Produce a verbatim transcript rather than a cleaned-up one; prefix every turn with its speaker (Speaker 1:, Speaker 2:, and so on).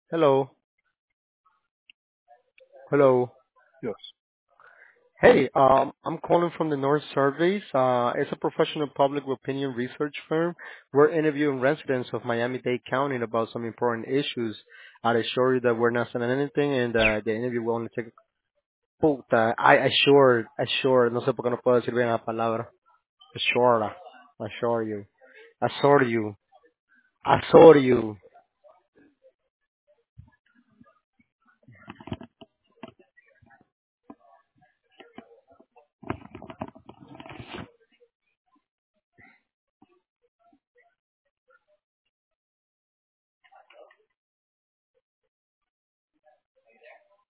Speaker 1: Hello. Hello.
Speaker 2: Yes.
Speaker 1: Hey, um, I'm calling from the North Surveys. Uh, it's a professional public opinion research firm. We're interviewing residents of Miami-Dade County about some important issues. I assure you that we're not saying anything and uh, the interview will only take... Puta, I assure, assure, no sé por qué no puedo decir bien la palabra. Assure, assure you. Assure you. Assure you.